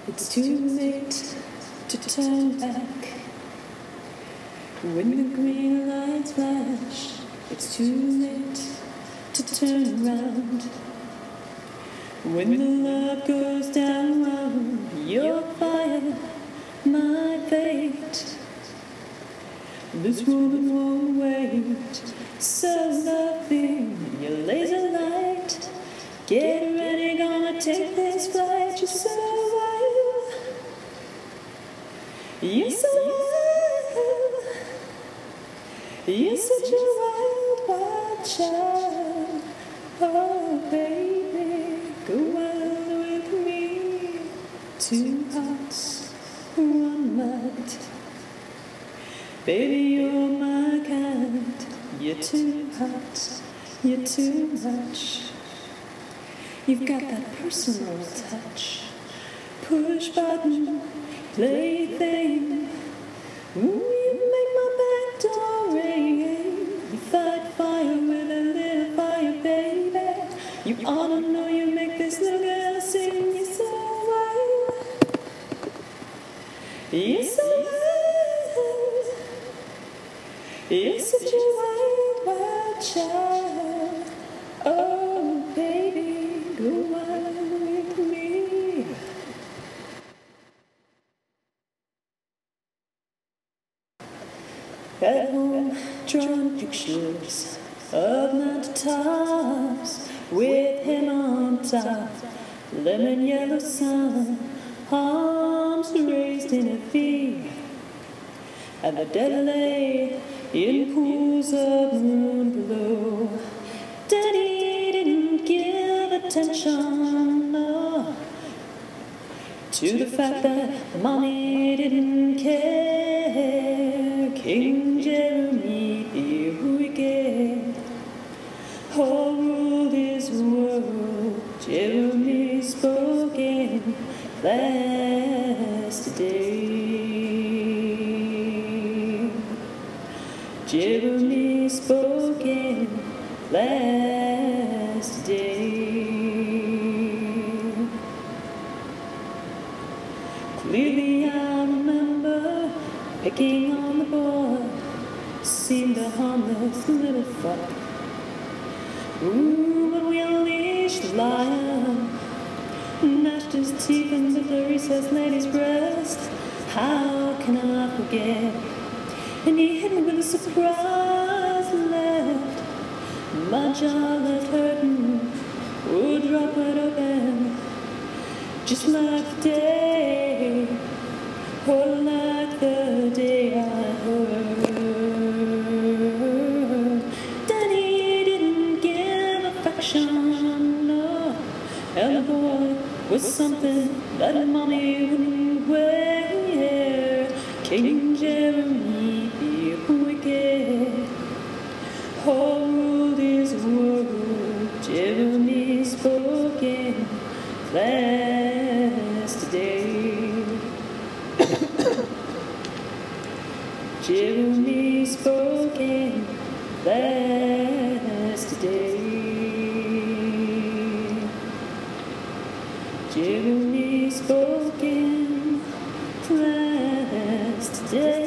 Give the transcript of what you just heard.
It's too late to turn back. When the green lights flash, it's too late to turn around. When the love goes down, well, your fire, my fate. This woman won't wait. So lovely, your laser light. Get ready, gonna take this flight. You're so wild. You're so wild. You're such a wild, wild child. Oh, baby, go wild with me. Two hearts, one mind. Baby, you're my kind. You're too hot, you're too much. You've got that personal touch. Push button, plaything. You make my back door ring. You fight fire with a little fire, baby. You ought to know you make this little girl sing. You're so wild. You're so wild. You're such a wild, wild child. Oh, baby, go wild with me. At home, drawing pictures of mountaintops with him on top. Lemon yellow sun, arms raised in a V. And the dead lay in pools of moon below. Daddy didn't give attention, no, to the fact that Mommy didn't care. King Jeremy the wicked ruled his world. Jeremy spoke in class today. Jeremy spoke in class today. Clearly I remember picking on the boy, seemed a harmless little fuck. Ooh, but we unleashed the lion, gnashed his teeth into the recessed lady's breast. How can I forget? And he hit me with a surprise left. My jaw left hurting, would drop it open, just like the day, or like the day I heard. Daddy didn't give affection, no, and the boy was something that Mommy wouldn't wear. King Jeremy the wicked ruled his world. Jeremy spoke in class today. Jeremy spoke in class today. Jeremy spoke in class today.